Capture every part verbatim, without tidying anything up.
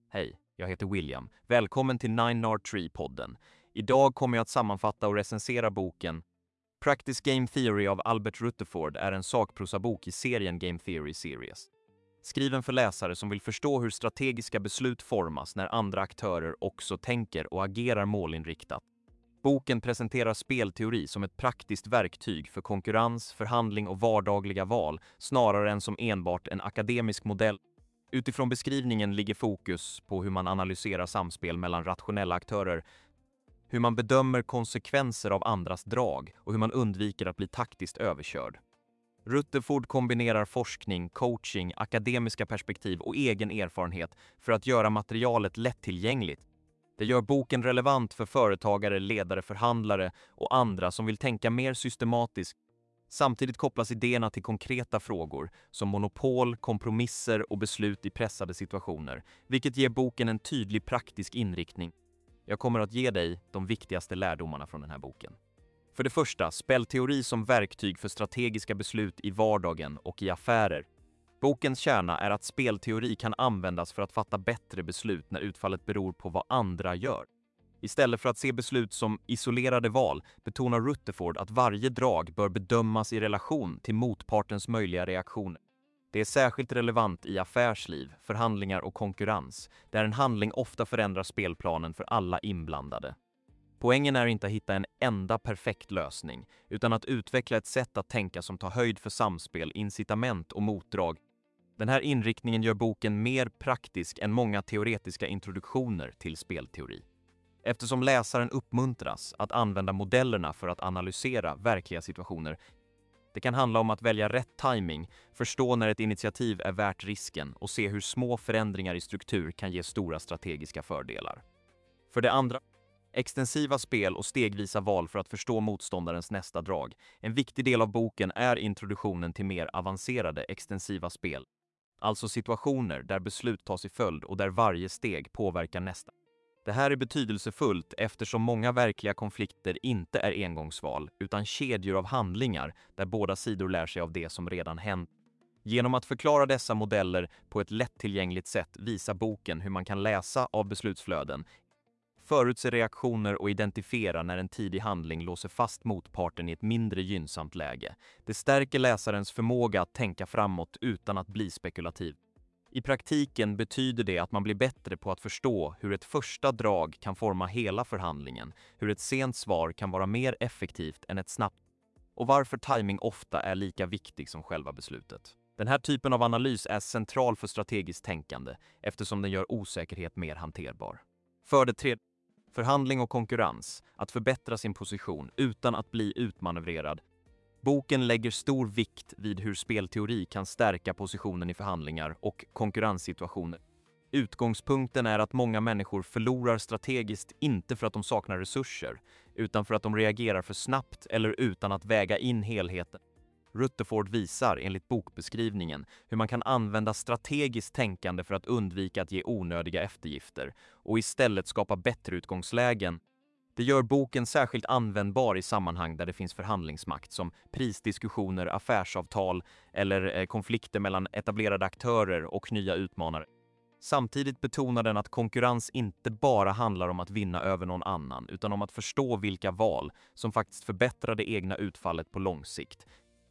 Hej, jag heter William. Välkommen till Nine Nard Tree-podden. Idag kommer jag att sammanfatta och recensera boken Practice Game Theory av Albert Rutherford är en sakprosabok i serien Game Theory Series. Skriven för läsare som vill förstå hur strategiska beslut formas när andra aktörer också tänker och agerar målinriktat. Boken presenterar spelteori som ett praktiskt verktyg för konkurrens, förhandling och vardagliga val snarare än som enbart en akademisk modell. Utifrån beskrivningen ligger fokus på hur man analyserar samspel mellan rationella aktörer, hur man bedömer konsekvenser av andras drag och hur man undviker att bli taktiskt överkörd. Rutherford kombinerar forskning, coaching, akademiska perspektiv och egen erfarenhet för att göra materialet lättillgängligt. Det gör boken relevant för företagare, ledare, förhandlare och andra som vill tänka mer systematiskt. Samtidigt kopplas idéerna till konkreta frågor som monopol, kompromisser och beslut i pressade situationer, vilket ger boken en tydlig praktisk inriktning. Jag kommer att ge dig de viktigaste lärdomarna från den här boken. För det första, spelteori som verktyg för strategiska beslut i vardagen och i affärer. Bokens kärna är att spelteori kan användas för att fatta bättre beslut när utfallet beror på vad andra gör. Istället för att se beslut som isolerade val betonar Rutherford att varje drag bör bedömas i relation till motpartens möjliga reaktioner. Det är särskilt relevant i affärsliv, förhandlingar och konkurrens, där en handling ofta förändrar spelplanen för alla inblandade. Poängen är inte att hitta en enda perfekt lösning, utan att utveckla ett sätt att tänka som tar höjd för samspel, incitament och motdrag. Den här inriktningen gör boken mer praktisk än många teoretiska introduktioner till spelteori. Eftersom läsaren uppmuntras att använda modellerna för att analysera verkliga situationer. Det kan handla om att välja rätt timing, förstå när ett initiativ är värt risken och se hur små förändringar i struktur kan ge stora strategiska fördelar. För det andra, extensiva spel och stegvisa val för att förstå motståndarens nästa drag. En viktig del av boken är introduktionen till mer avancerade extensiva spel. Alltså situationer där beslut tas i följd och där varje steg påverkar nästa. Det här är betydelsefullt eftersom många verkliga konflikter inte är engångsval utan kedjor av handlingar där båda sidor lär sig av det som redan hänt. Genom att förklara dessa modeller på ett lättillgängligt sätt visar boken hur man kan läsa av beslutsflöden, förutse reaktioner och identifiera när en tidig handling låser fast motparten i ett mindre gynnsamt läge. Det stärker läsarens förmåga att tänka framåt utan att bli spekulativ. I praktiken betyder det att man blir bättre på att förstå hur ett första drag kan forma hela förhandlingen, hur ett sent svar kan vara mer effektivt än ett snabbt och varför timing ofta är lika viktig som själva beslutet. Den här typen av analys är central för strategiskt tänkande eftersom den gör osäkerhet mer hanterbar. För det tredje, förhandling och konkurrens, att förbättra sin position utan att bli utmanövrerad. Boken lägger stor vikt vid hur spelteori kan stärka positionen i förhandlingar och konkurrenssituationer. Utgångspunkten är att många människor förlorar strategiskt inte för att de saknar resurser, utan för att de reagerar för snabbt eller utan att väga in helheten. Rutherford visar enligt bokbeskrivningen hur man kan använda strategiskt tänkande för att undvika att ge onödiga eftergifter och istället skapa bättre utgångslägen. Det gör boken särskilt användbar i sammanhang där det finns förhandlingsmakt som prisdiskussioner, affärsavtal eller konflikter mellan etablerade aktörer och nya utmanare. Samtidigt betonar den att konkurrens inte bara handlar om att vinna över någon annan utan om att förstå vilka val som faktiskt förbättrar det egna utfallet på lång sikt.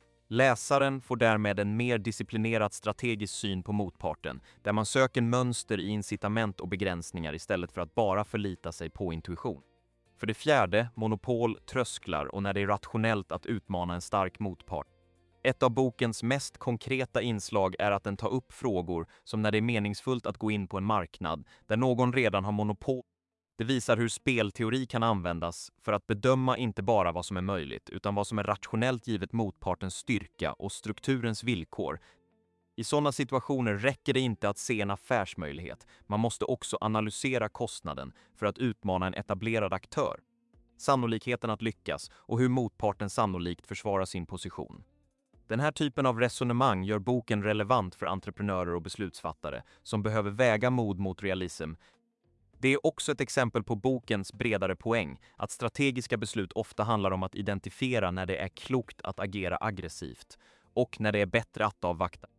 Läsaren får därmed en mer disciplinerad strategisk syn på motparten där man söker mönster i incitament och begränsningar istället för att bara förlita sig på intuition. För det fjärde, monopol, trösklar och när det är rationellt att utmana en stark motpart. Ett av bokens mest konkreta inslag är att den tar upp frågor som när det är meningsfullt att gå in på en marknad där någon redan har monopol. Det visar hur spelteori kan användas för att bedöma inte bara vad som är möjligt utan vad som är rationellt givet motpartens styrka och strukturens villkor. I sådana situationer räcker det inte att se en affärsmöjlighet, man måste också analysera kostnaden för att utmana en etablerad aktör, sannolikheten att lyckas och hur motparten sannolikt försvarar sin position. Den här typen av resonemang gör boken relevant för entreprenörer och beslutsfattare som behöver väga mod mot realism. Det är också ett exempel på bokens bredare poäng, att strategiska beslut ofta handlar om att identifiera när det är klokt att agera aggressivt och när det är bättre att avvakta.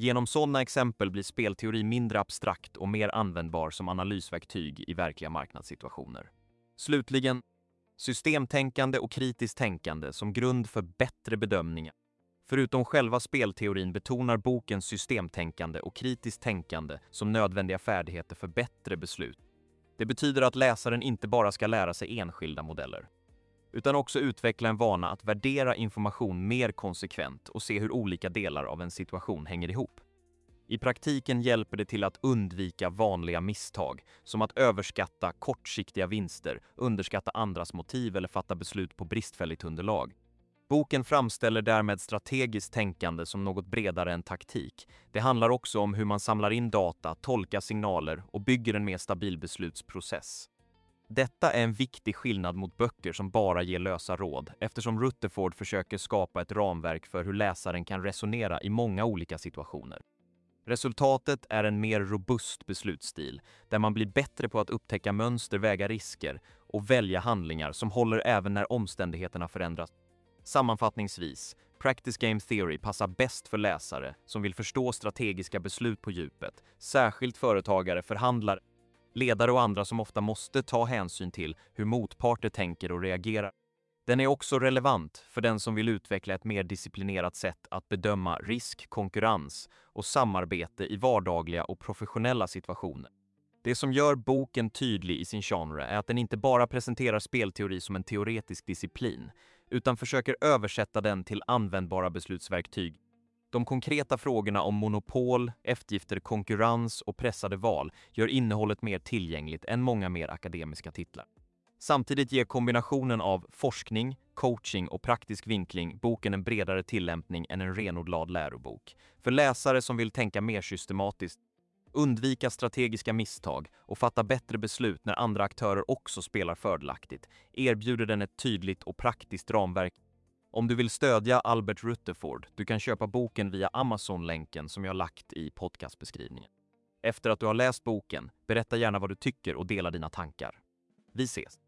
Genom sådana exempel blir spelteori mindre abstrakt och mer användbar som analysverktyg i verkliga marknadssituationer. Slutligen, systemtänkande och kritiskt tänkande som grund för bättre bedömningar. Förutom själva spelteorin betonar boken systemtänkande och kritiskt tänkande som nödvändiga färdigheter för bättre beslut. Det betyder att läsaren inte bara ska lära sig enskilda modeller, utan också utveckla en vana att värdera information mer konsekvent och se hur olika delar av en situation hänger ihop. I praktiken hjälper det till att undvika vanliga misstag, som att överskatta kortsiktiga vinster, underskatta andras motiv eller fatta beslut på bristfälligt underlag. Boken framställer därmed strategiskt tänkande som något bredare än taktik. Det handlar också om hur man samlar in data, tolkar signaler och bygger en mer stabil beslutsprocess. Detta är en viktig skillnad mot böcker som bara ger lösa råd, eftersom Rutherford försöker skapa ett ramverk för hur läsaren kan resonera i många olika situationer. Resultatet är en mer robust beslutsstil, där man blir bättre på att upptäcka mönster, väga risker och välja handlingar som håller även när omständigheterna förändras. Sammanfattningsvis, Practice Game Theory passar bäst för läsare som vill förstå strategiska beslut på djupet, särskilt företagare, förhandlare, ledare och andra som ofta måste ta hänsyn till hur motparter tänker och reagerar. Den är också relevant för den som vill utveckla ett mer disciplinerat sätt att bedöma risk, konkurrens och samarbete i vardagliga och professionella situationer. Det som gör boken tydlig i sin genre är att den inte bara presenterar spelteori som en teoretisk disciplin, utan försöker översätta den till användbara beslutsverktyg. De konkreta frågorna om monopol, eftergifter, konkurrens och pressade val gör innehållet mer tillgängligt än många mer akademiska titlar. Samtidigt ger kombinationen av forskning, coaching och praktisk vinkling boken en bredare tillämpning än en renodlad lärobok. För läsare som vill tänka mer systematiskt, undvika strategiska misstag och fatta bättre beslut när andra aktörer också spelar fördelaktigt, erbjuder den ett tydligt och praktiskt ramverk. Om du vill stödja Albert Rutherford, du kan köpa boken via Amazon-länken som jag lagt i podcastbeskrivningen. Efter att du har läst boken, berätta gärna vad du tycker och dela dina tankar. Vi ses!